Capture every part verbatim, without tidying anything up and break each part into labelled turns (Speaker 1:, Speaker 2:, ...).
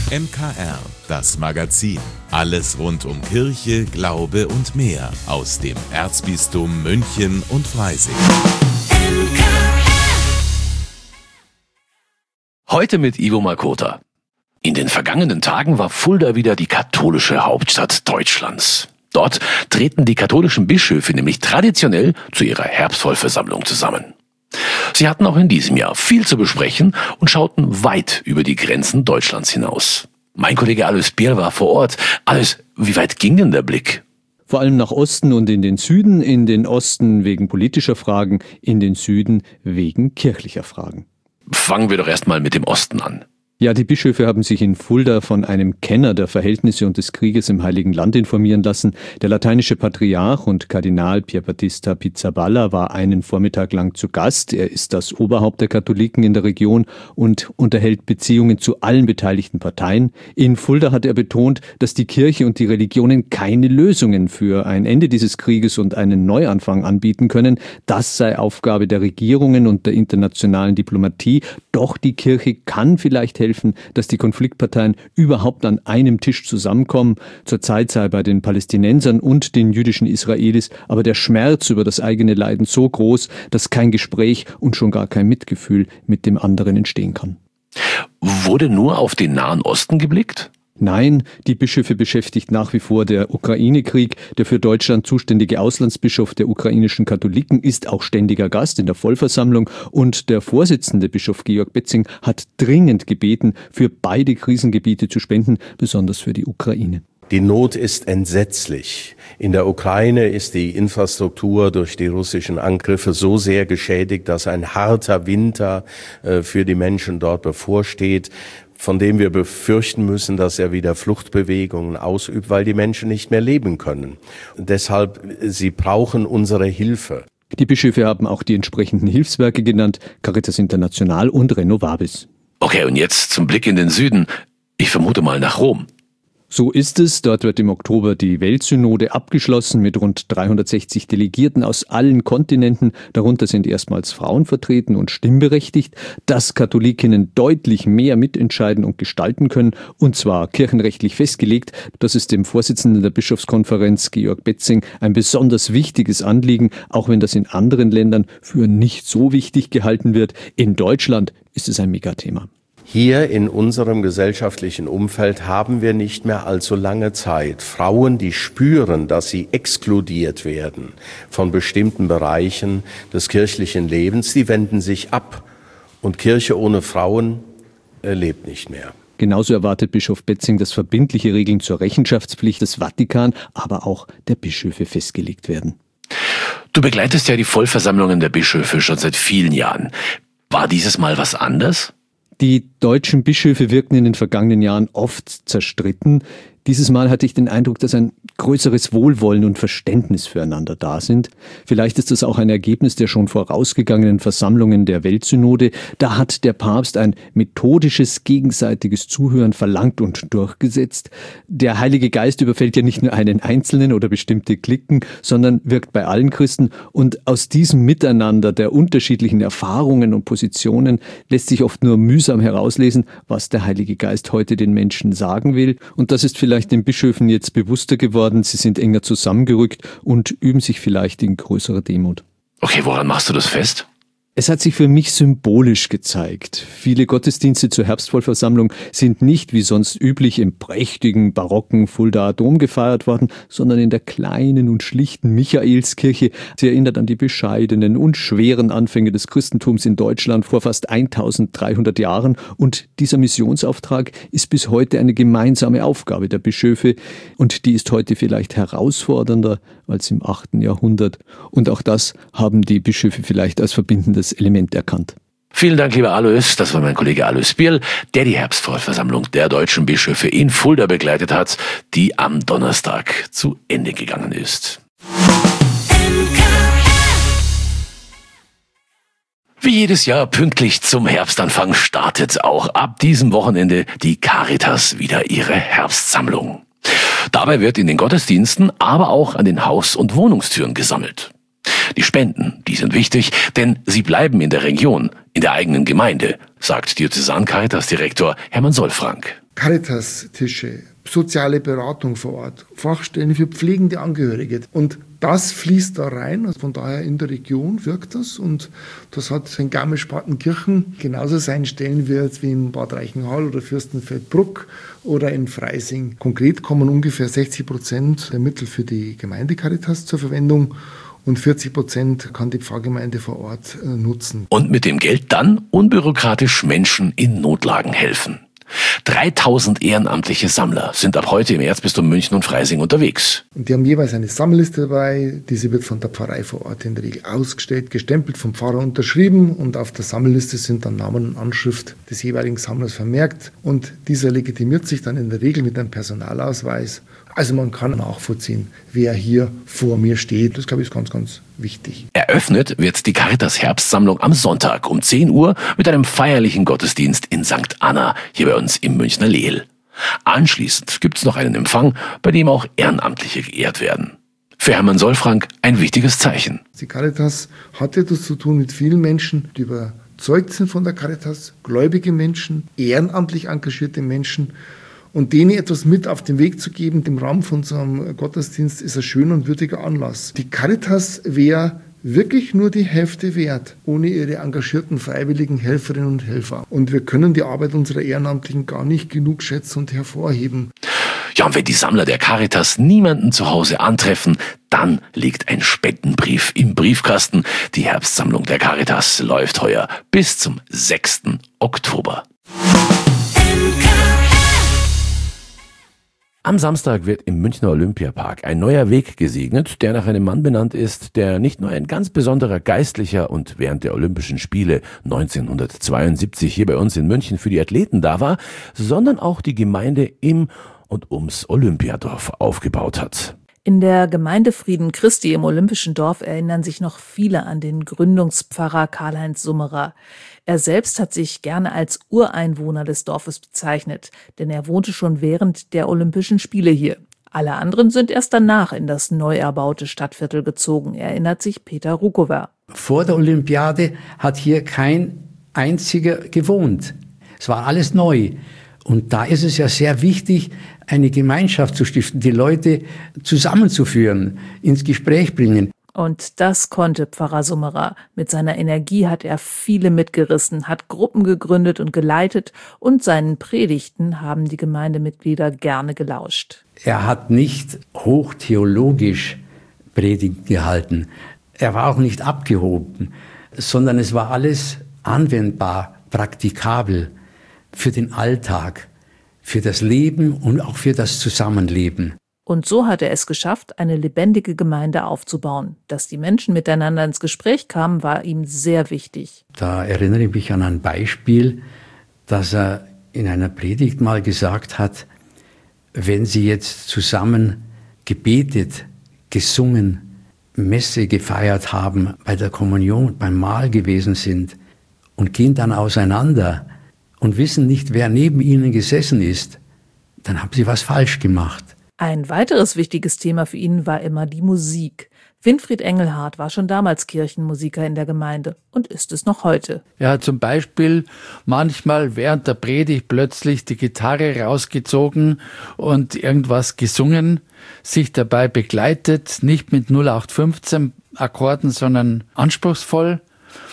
Speaker 1: M K R, das Magazin. Alles rund um Kirche, Glaube und mehr aus dem Erzbistum München und Freising.
Speaker 2: Heute mit Ivo Makota. In den vergangenen Tagen war Fulda wieder die katholische Hauptstadt Deutschlands. Dort treten die katholischen Bischöfe nämlich traditionell zu ihrer Herbstvollversammlung zusammen. Sie hatten auch in diesem Jahr viel zu besprechen und schauten weit über die Grenzen Deutschlands hinaus. Mein Kollege Alois Bierl war vor Ort. Alois, wie weit ging denn der Blick?
Speaker 3: Vor allem nach Osten und in den Süden, in den Osten wegen politischer Fragen, in den Süden wegen kirchlicher Fragen.
Speaker 2: Fangen wir doch erstmal mit dem Osten an.
Speaker 3: Ja, die Bischöfe haben sich in Fulda von einem Kenner der Verhältnisse und des Krieges im Heiligen Land informieren lassen. Der lateinische Patriarch und Kardinal Pierbattista Pizzaballa war einen Vormittag lang zu Gast. Er ist das Oberhaupt der Katholiken in der Region und unterhält Beziehungen zu allen beteiligten Parteien. In Fulda hat er betont, dass die Kirche und die Religionen keine Lösungen für ein Ende dieses Krieges und einen Neuanfang anbieten können. Das sei Aufgabe der Regierungen und der internationalen Diplomatie. Doch die Kirche kann vielleicht helfen, dass die Konfliktparteien überhaupt an einem Tisch zusammenkommen. Zurzeit sei bei den Palästinensern und den jüdischen Israelis aber der Schmerz über das eigene Leiden so groß, dass kein Gespräch und schon gar kein Mitgefühl mit dem anderen entstehen kann.
Speaker 2: Wurde nur auf den Nahen Osten geblickt?
Speaker 3: Nein, die Bischöfe beschäftigt nach wie vor der Ukraine-Krieg. Der für Deutschland zuständige Auslandsbischof der ukrainischen Katholiken ist auch ständiger Gast in der Vollversammlung und der Vorsitzende Bischof Georg Betzing hat dringend gebeten, für beide Krisengebiete zu spenden, besonders für die Ukraine.
Speaker 4: Die Not ist entsetzlich. In der Ukraine ist die Infrastruktur durch die russischen Angriffe so sehr geschädigt, dass ein harter Winter äh, für die Menschen dort bevorsteht, von dem wir befürchten müssen, dass er wieder Fluchtbewegungen ausübt, weil die Menschen nicht mehr leben können. Deshalb, sie brauchen unsere Hilfe.
Speaker 3: Die Bischöfe haben auch die entsprechenden Hilfswerke genannt, Caritas International und Renovabis.
Speaker 2: Okay, und jetzt zum Blick in den Süden. Ich vermute mal nach Rom.
Speaker 3: So ist es. Dort wird im Oktober die Weltsynode abgeschlossen mit rund dreihundertsechzig Delegierten aus allen Kontinenten. Darunter sind erstmals Frauen vertreten und stimmberechtigt, dass Katholikinnen deutlich mehr mitentscheiden und gestalten können, und zwar kirchenrechtlich festgelegt. Das ist dem Vorsitzenden der Bischofskonferenz, Georg Betzing, ein besonders wichtiges Anliegen, auch wenn das in anderen Ländern für nicht so wichtig gehalten wird. In Deutschland ist es ein Megathema.
Speaker 4: Hier in unserem gesellschaftlichen Umfeld haben wir nicht mehr allzu lange Zeit. Frauen, die spüren, dass sie exkludiert werden von bestimmten Bereichen des kirchlichen Lebens, die wenden sich ab. Und Kirche ohne Frauen äh, lebt nicht mehr.
Speaker 3: Genauso erwartet Bischof Betzing, dass verbindliche Regeln zur Rechenschaftspflicht des Vatikan, aber auch der Bischöfe festgelegt werden.
Speaker 2: Du begleitest ja die Vollversammlungen der Bischöfe schon seit vielen Jahren. War dieses Mal was anders?
Speaker 3: Die deutschen Bischöfe wirkten in den vergangenen Jahren oft zerstritten. Dieses Mal hatte ich den Eindruck, dass ein größeres Wohlwollen und Verständnis füreinander da sind. Vielleicht ist das auch ein Ergebnis der schon vorausgegangenen Versammlungen der Weltsynode. Da hat der Papst ein methodisches, gegenseitiges Zuhören verlangt und durchgesetzt. Der Heilige Geist überfällt ja nicht nur einen Einzelnen oder bestimmte Cliquen, sondern wirkt bei allen Christen. Und aus diesem Miteinander der unterschiedlichen Erfahrungen und Positionen lässt sich oft nur mühsam herauslesen, was der Heilige Geist heute den Menschen sagen will. Und das ist vielleicht Vielleicht den Bischöfen jetzt bewusster geworden, sie sind enger zusammengerückt und üben sich vielleicht in größerer Demut.
Speaker 2: Okay, woran machst du das fest?
Speaker 3: Es hat sich für mich symbolisch gezeigt. Viele Gottesdienste zur Herbstvollversammlung sind nicht wie sonst üblich im prächtigen, barocken Fuldaer Dom gefeiert worden, sondern in der kleinen und schlichten Michaelskirche. Sie erinnert an die bescheidenen und schweren Anfänge des Christentums in Deutschland vor fast eintausenddreihundert Jahren. Und dieser Missionsauftrag ist bis heute eine gemeinsame Aufgabe der Bischöfe. Und die ist heute vielleicht herausfordernder als im achten Jahrhundert. Und auch das haben die Bischöfe vielleicht als verbindendes Element erkannt.
Speaker 2: Vielen Dank, lieber Alois. Das war mein Kollege Alois Bierl, der die Herbstvollversammlung der deutschen Bischöfe in Fulda begleitet hat, die am Donnerstag zu Ende gegangen ist. Wie jedes Jahr pünktlich zum Herbstanfang startet auch ab diesem Wochenende die Caritas wieder ihre Herbstsammlung. Dabei wird in den Gottesdiensten, aber auch an den Haus- und Wohnungstüren gesammelt. Die Spenden, die sind wichtig, denn sie bleiben in der Region, in der eigenen Gemeinde, sagt Diözesan-Caritas-Direktor Hermann Solfrank.
Speaker 5: Caritas-Tische, soziale Beratung vor Ort, Fachstellen für pflegende Angehörige. Und das fließt da rein. Also von daher in der Region wirkt das. Und das hat in Garmisch-Partenkirchen genauso seinen Stellenwert wie in Bad Reichenhall oder Fürstenfeldbruck oder in Freising. Konkret kommen ungefähr sechzig Prozent der Mittel für die Gemeinde-Caritas zur Verwendung. Und vierzig Prozent kann die Pfarrgemeinde vor Ort äh, nutzen.
Speaker 2: Und mit dem Geld dann unbürokratisch Menschen in Notlagen helfen. dreitausend ehrenamtliche Sammler sind ab heute im Erzbistum München und Freising unterwegs.
Speaker 5: Und die haben jeweils eine Sammelliste dabei. Diese wird von der Pfarrei vor Ort in der Regel ausgestellt, gestempelt, vom Pfarrer unterschrieben. Und auf der Sammelliste sind dann Namen und Anschrift des jeweiligen Sammlers vermerkt. Und dieser legitimiert sich dann in der Regel mit einem Personalausweis. Also man kann nachvollziehen, wer hier vor mir steht. Das, glaube ich, ist ganz, ganz wichtig.
Speaker 2: Eröffnet wird die Caritas Herbstsammlung am Sonntag um zehn Uhr mit einem feierlichen Gottesdienst in Sankt Anna, hier bei uns im Münchner Lehl. Anschließend gibt es noch einen Empfang, bei dem auch Ehrenamtliche geehrt werden. Für Hermann Solfrank ein wichtiges Zeichen.
Speaker 5: Die Caritas hat etwas zu tun mit vielen Menschen, die überzeugt sind von der Caritas, gläubige Menschen, ehrenamtlich engagierte Menschen. Und denen etwas mit auf den Weg zu geben, im Rahmen von so einem Gottesdienst, ist ein schöner und würdiger Anlass. Die Caritas wäre wirklich nur die Hälfte wert, ohne ihre engagierten freiwilligen Helferinnen und Helfer. Und wir können die Arbeit unserer Ehrenamtlichen gar nicht genug schätzen und hervorheben.
Speaker 2: Ja, und wenn die Sammler der Caritas niemanden zu Hause antreffen, dann liegt ein Spendenbrief im Briefkasten. Die Herbstsammlung der Caritas läuft heuer bis zum sechsten Oktober. Am Samstag wird im Münchner Olympiapark ein neuer Weg gesegnet, der nach einem Mann benannt ist, der nicht nur ein ganz besonderer Geistlicher und während der Olympischen Spiele neunzehnhundertzweiundsiebzig hier bei uns in München für die Athleten da war, sondern auch die Gemeinde im und ums Olympiadorf aufgebaut hat.
Speaker 6: In der Gemeinde Frieden Christi im Olympischen Dorf erinnern sich noch viele an den Gründungspfarrer Karl-Heinz Summerer. Er selbst hat sich gerne als Ureinwohner des Dorfes bezeichnet, denn er wohnte schon während der Olympischen Spiele hier. Alle anderen sind erst danach in das neu erbaute Stadtviertel gezogen, erinnert sich Peter Rukower.
Speaker 7: Vor der Olympiade hat hier kein einziger gewohnt. Es war alles neu. Und da ist es ja sehr wichtig, eine Gemeinschaft zu stiften, die Leute zusammenzuführen, ins Gespräch bringen.
Speaker 6: Und das konnte Pfarrer Summerer. Mit seiner Energie hat er viele mitgerissen, hat Gruppen gegründet und geleitet und seinen Predigten haben die Gemeindemitglieder gerne gelauscht.
Speaker 7: Er hat nicht hochtheologisch Predigt gehalten. Er war auch nicht abgehoben, sondern es war alles anwendbar, praktikabel für den Alltag, für das Leben und auch für das Zusammenleben.
Speaker 6: Und so hat er es geschafft, eine lebendige Gemeinde aufzubauen. Dass die Menschen miteinander ins Gespräch kamen, war ihm sehr wichtig.
Speaker 7: Da erinnere ich mich an ein Beispiel, dass er in einer Predigt mal gesagt hat, wenn Sie jetzt zusammen gebetet, gesungen, Messe gefeiert haben, bei der Kommunion, beim Mahl gewesen sind und gehen dann auseinander und wissen nicht, wer neben ihnen gesessen ist, dann haben Sie was falsch gemacht.
Speaker 6: Ein weiteres wichtiges Thema für ihn war immer die Musik. Winfried Engelhardt war schon damals Kirchenmusiker in der Gemeinde und ist es noch heute.
Speaker 8: Er hat zum Beispiel manchmal während der Predigt plötzlich die Gitarre rausgezogen und irgendwas gesungen, sich dabei begleitet, nicht mit null acht fünfzehn Akkorden, sondern anspruchsvoll.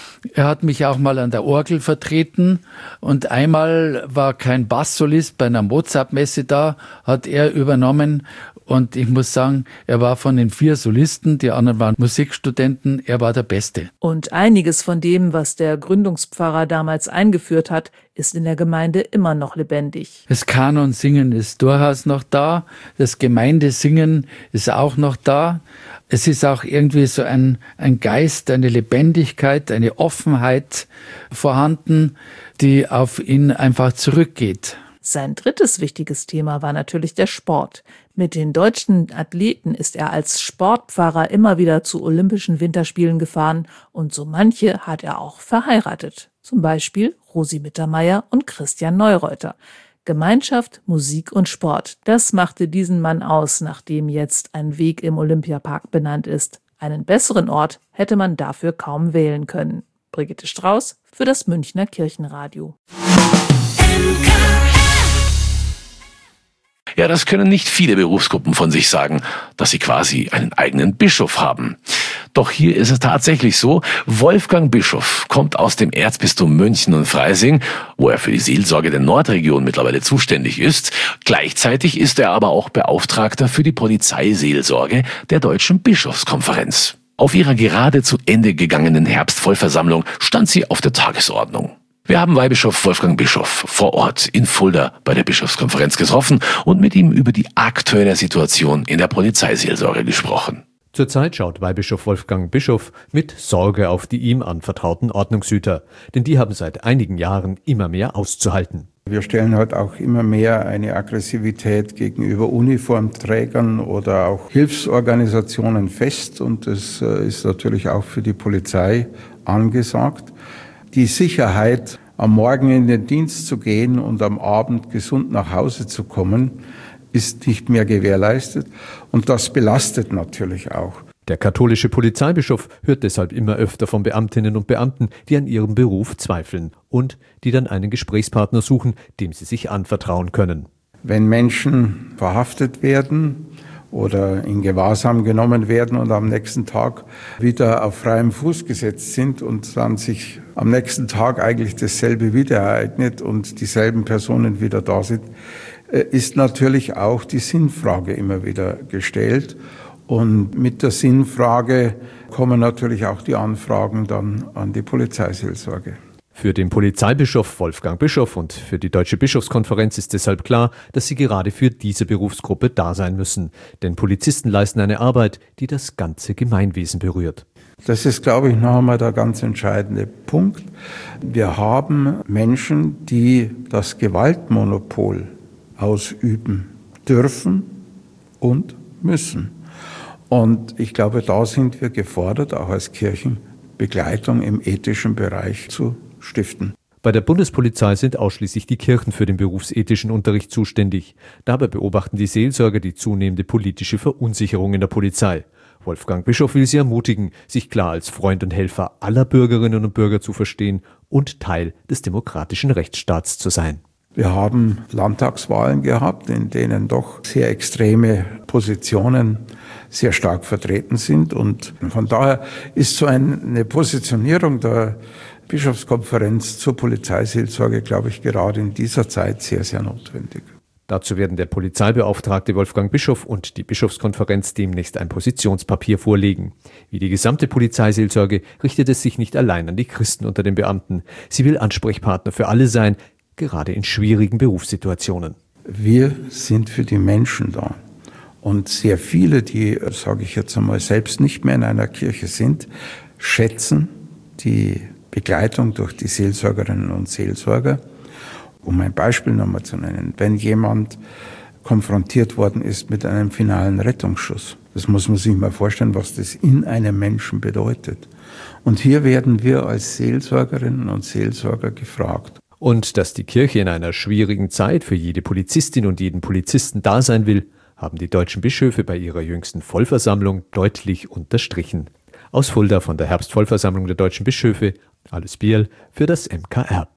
Speaker 8: Er hat mich auch mal an der Orgel vertreten und einmal war kein Basssolist bei einer Mozart-Messe da, hat er übernommen und ich muss sagen, er war von den vier Solisten, die anderen waren Musikstudenten, er war der Beste.
Speaker 6: Und einiges von dem, was der Gründungspfarrer damals eingeführt hat, ist in der Gemeinde immer noch lebendig.
Speaker 8: Das Kanonsingen ist durchaus noch da, das Gemeindesingen ist auch noch da. Es ist auch irgendwie so ein, ein Geist, eine Lebendigkeit, eine Offenheit vorhanden, die auf ihn einfach zurückgeht.
Speaker 6: Sein drittes wichtiges Thema war natürlich der Sport. Mit den deutschen Athleten ist er als Sportpfarrer immer wieder zu Olympischen Winterspielen gefahren und so manche hat er auch verheiratet. Zum Beispiel Rosi Mittermeier und Christian Neureuter. Gemeinschaft, Musik und Sport, das machte diesen Mann aus, nachdem jetzt ein Weg im Olympiapark benannt ist. Einen besseren Ort hätte man dafür kaum wählen können. Brigitte Strauß für das Münchner Kirchenradio.
Speaker 2: Ja, das können nicht viele Berufsgruppen von sich sagen, dass sie quasi einen eigenen Bischof haben. Doch hier ist es tatsächlich so, Wolfgang Bischof kommt aus dem Erzbistum München und Freising, wo er für die Seelsorge der Nordregion mittlerweile zuständig ist. Gleichzeitig ist er aber auch Beauftragter für die Polizeiseelsorge der Deutschen Bischofskonferenz. Auf ihrer gerade zu Ende gegangenen Herbstvollversammlung stand sie auf der Tagesordnung. Wir haben Weihbischof Wolfgang Bischof vor Ort in Fulda bei der Bischofskonferenz getroffen und mit ihm über die aktuelle Situation in der Polizeiseelsorge gesprochen.
Speaker 3: Zurzeit schaut Weihbischof Wolfgang Bischof mit Sorge auf die ihm anvertrauten Ordnungshüter, denn die haben seit einigen Jahren immer mehr auszuhalten.
Speaker 9: Wir stellen heute auch immer mehr eine Aggressivität gegenüber Uniformträgern oder auch Hilfsorganisationen fest und das ist natürlich auch für die Polizei angesagt. Die Sicherheit, am Morgen in den Dienst zu gehen und am Abend gesund nach Hause zu kommen, ist nicht mehr gewährleistet und das belastet natürlich auch.
Speaker 3: Der katholische Polizeibischof hört deshalb immer öfter von Beamtinnen und Beamten, die an ihrem Beruf zweifeln und die dann einen Gesprächspartner suchen, dem sie sich anvertrauen können.
Speaker 9: Wenn Menschen verhaftet werden oder in Gewahrsam genommen werden und am nächsten Tag wieder auf freiem Fuß gesetzt sind und dann sich am nächsten Tag eigentlich dasselbe wieder ereignet und dieselben Personen wieder da sind, ist natürlich auch die Sinnfrage immer wieder gestellt. Und mit der Sinnfrage kommen natürlich auch die Anfragen dann an die Polizeiseelsorge.
Speaker 3: Für den Polizeibischof Wolfgang Bischof und für die Deutsche Bischofskonferenz ist deshalb klar, dass sie gerade für diese Berufsgruppe da sein müssen. Denn Polizisten leisten eine Arbeit, die das ganze Gemeinwesen berührt.
Speaker 9: Das ist, glaube ich, noch einmal der ganz entscheidende Punkt. Wir haben Menschen, die das Gewaltmonopol ausüben dürfen und müssen. Und ich glaube, da sind wir gefordert, auch als Kirchenbegleitung im ethischen Bereich zu stiften.
Speaker 3: Bei der Bundespolizei sind ausschließlich die Kirchen für den berufsethischen Unterricht zuständig. Dabei beobachten die Seelsorger die zunehmende politische Verunsicherung in der Polizei. Wolfgang Bischof will sie ermutigen, sich klar als Freund und Helfer aller Bürgerinnen und Bürger zu verstehen und Teil des demokratischen Rechtsstaats zu sein.
Speaker 9: Wir haben Landtagswahlen gehabt, in denen doch sehr extreme Positionen sehr stark vertreten sind. Und von daher ist so eine Positionierung der Bischofskonferenz zur Polizeiseelsorge, glaube ich, gerade in dieser Zeit sehr, sehr notwendig.
Speaker 3: Dazu werden der Polizeibeauftragte Wolfgang Bischof und die Bischofskonferenz demnächst ein Positionspapier vorlegen. Wie die gesamte Polizeiseelsorge richtet es sich nicht allein an die Christen unter den Beamten. Sie will Ansprechpartner für alle sein, gerade in schwierigen Berufssituationen.
Speaker 9: Wir sind für die Menschen da. Und sehr viele, die, sage ich jetzt einmal, selbst nicht mehr in einer Kirche sind, schätzen die Begleitung durch die Seelsorgerinnen und Seelsorger. Um ein Beispiel nochmal zu nennen, wenn jemand konfrontiert worden ist mit einem finalen Rettungsschuss, das muss man sich mal vorstellen, was das in einem Menschen bedeutet. Und hier werden wir als Seelsorgerinnen und Seelsorger gefragt.
Speaker 3: Und dass die Kirche in einer schwierigen Zeit für jede Polizistin und jeden Polizisten da sein will, haben die deutschen Bischöfe bei ihrer jüngsten Vollversammlung deutlich unterstrichen. Aus Fulda von der Herbstvollversammlung der deutschen Bischöfe, Alice Bierl für das M K R.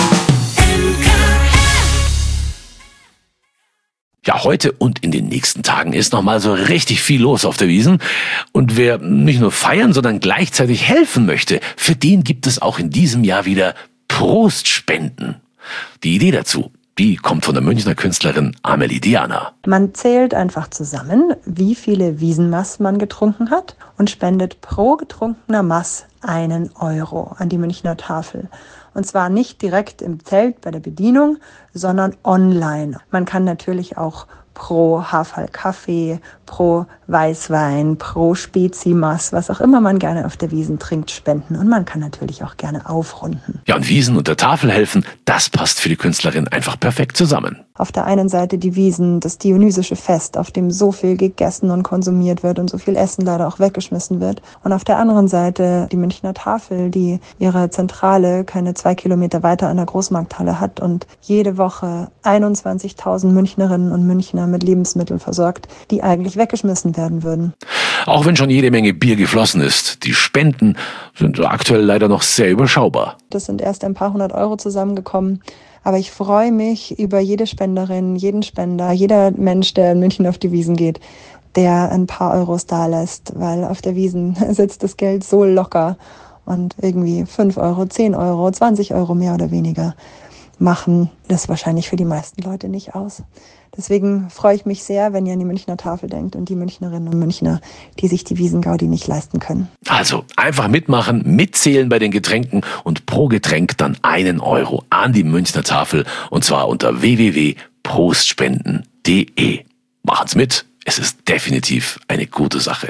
Speaker 2: Ja, heute und in den nächsten Tagen ist nochmal so richtig viel los auf der Wiesn. Und wer nicht nur feiern, sondern gleichzeitig helfen möchte, für den gibt es auch in diesem Jahr wieder Prostspenden. Die Idee dazu, die kommt von der Münchner Künstlerin Amelie Diana.
Speaker 10: Man zählt einfach zusammen, wie viele Wiesenmaß man getrunken hat und spendet pro getrunkener Maß einen Euro an die Münchner Tafel. Und zwar nicht direkt im Zelt bei der Bedienung, sondern online. Man kann natürlich auch pro Haferl-Kaffee, pro Weißwein, pro Spezimaß, was auch immer man gerne auf der Wiesn trinkt, spenden. Und man kann natürlich auch gerne aufrunden.
Speaker 2: Ja, und Wiesn und der Tafel helfen, das passt für die Künstlerin einfach perfekt zusammen.
Speaker 10: Auf der einen Seite die Wiesn, das dionysische Fest, auf dem so viel gegessen und konsumiert wird und so viel Essen leider auch weggeschmissen wird. Und auf der anderen Seite die Münchner Tafel, die ihre Zentrale keine zwei Kilometer weiter an der Großmarkthalle hat und jede Woche einundzwanzigtausend Münchnerinnen und Münchner mit Lebensmitteln versorgt, die eigentlich weggeschmissen werden würden.
Speaker 2: Auch wenn schon jede Menge Bier geflossen ist, die Spenden sind aktuell leider noch sehr überschaubar.
Speaker 10: Das sind erst ein paar hundert Euro zusammengekommen. Aber ich freue mich über jede Spenderin, jeden Spender, jeder Mensch, der in München auf die Wiesn geht, der ein paar Euros da lässt, weil auf der Wiesn sitzt das Geld so locker und irgendwie fünf Euro, zehn Euro, zwanzig Euro mehr oder weniger machen das wahrscheinlich für die meisten Leute nicht aus. Deswegen freue ich mich sehr, wenn ihr an die Münchner Tafel denkt und die Münchnerinnen und Münchner, die sich die Wiesn-Gaudi nicht leisten können.
Speaker 2: Also einfach mitmachen, mitzählen bei den Getränken und pro Getränk dann einen Euro an die Münchner Tafel und zwar unter w w w punkt prostspenden punkt d e. Machen's mit, es ist definitiv eine gute Sache.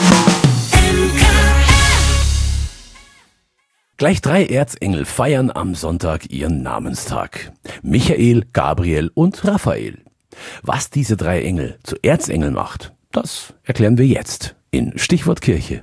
Speaker 2: Gleich drei Erzengel feiern am Sonntag ihren Namenstag. Michael, Gabriel und Raphael. Was diese drei Engel zu Erzengeln macht, das erklären wir jetzt in Stichwort Kirche.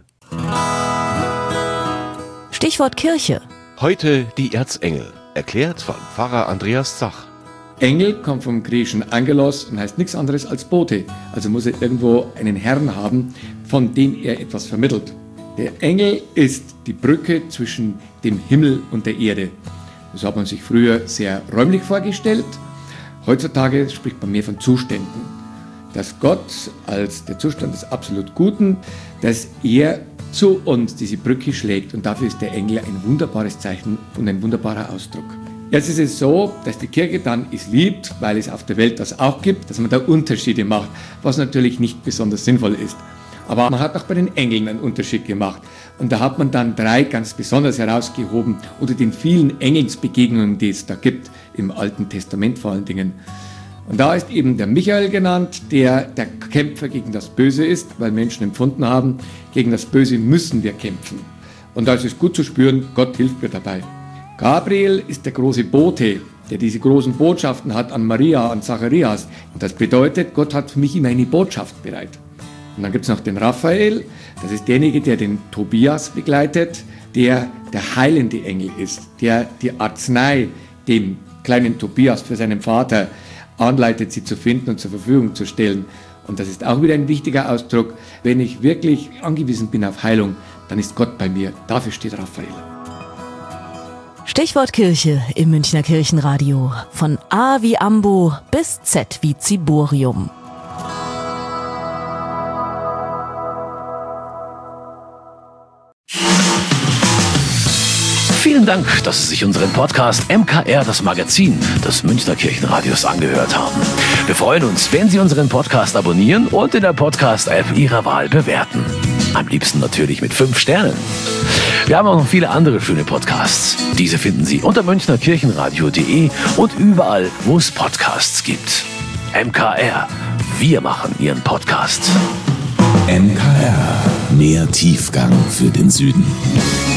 Speaker 11: Stichwort Kirche.
Speaker 12: Heute die Erzengel, erklärt von Pfarrer Andreas Zach.
Speaker 13: Engel kommt vom griechischen Angelos und heißt nichts anderes als Bote. Also muss er irgendwo einen Herrn haben, von dem er etwas vermittelt. Der Engel ist die Brücke zwischen dem Himmel und der Erde. Das hat man sich früher sehr räumlich vorgestellt. Heutzutage spricht man mehr von Zuständen. Dass Gott als der Zustand des absolut Guten, dass er zu uns diese Brücke schlägt. Und dafür ist der Engel ein wunderbares Zeichen und ein wunderbarer Ausdruck. Jetzt ist es so, dass die Kirche dann es liebt, weil es auf der Welt das auch gibt, dass man da Unterschiede macht, was natürlich nicht besonders sinnvoll ist. Aber man hat auch bei den Engeln einen Unterschied gemacht. Und da hat man dann drei ganz besonders herausgehoben unter den vielen Engelsbegegnungen, die es da gibt, im Alten Testament vor allen Dingen. Und da ist eben der Michael genannt, der der Kämpfer gegen das Böse ist, weil Menschen empfunden haben, gegen das Böse müssen wir kämpfen. Und da ist es gut zu spüren, Gott hilft mir dabei. Gabriel ist der große Bote, der diese großen Botschaften hat an Maria, an Zacharias. Und das bedeutet, Gott hat für mich immer eine Botschaft bereit. Und dann gibt es noch den Raphael, das ist derjenige, der den Tobias begleitet, der der heilende Engel ist, der die Arznei dem kleinen Tobias für seinen Vater anleitet, sie zu finden und zur Verfügung zu stellen. Und das ist auch wieder ein wichtiger Ausdruck. Wenn ich wirklich angewiesen bin auf Heilung, dann ist Gott bei mir. Dafür steht Raphael.
Speaker 11: Stichwort Kirche im Münchner Kirchenradio. Von A wie Ambo bis Z wie Ziborium.
Speaker 2: Vielen Dank, dass Sie sich unseren Podcast M K R, das Magazin des Münchner Kirchenradios, angehört haben. Wir freuen uns, wenn Sie unseren Podcast abonnieren und in der Podcast-App Ihrer Wahl bewerten. Am liebsten natürlich mit fünf Sternen. Wir haben auch noch viele andere schöne Podcasts. Diese finden Sie unter münchner kirchenradio punkt de und überall, wo es Podcasts gibt. M K R, wir machen Ihren Podcast.
Speaker 1: M K R, mehr Tiefgang für den Süden.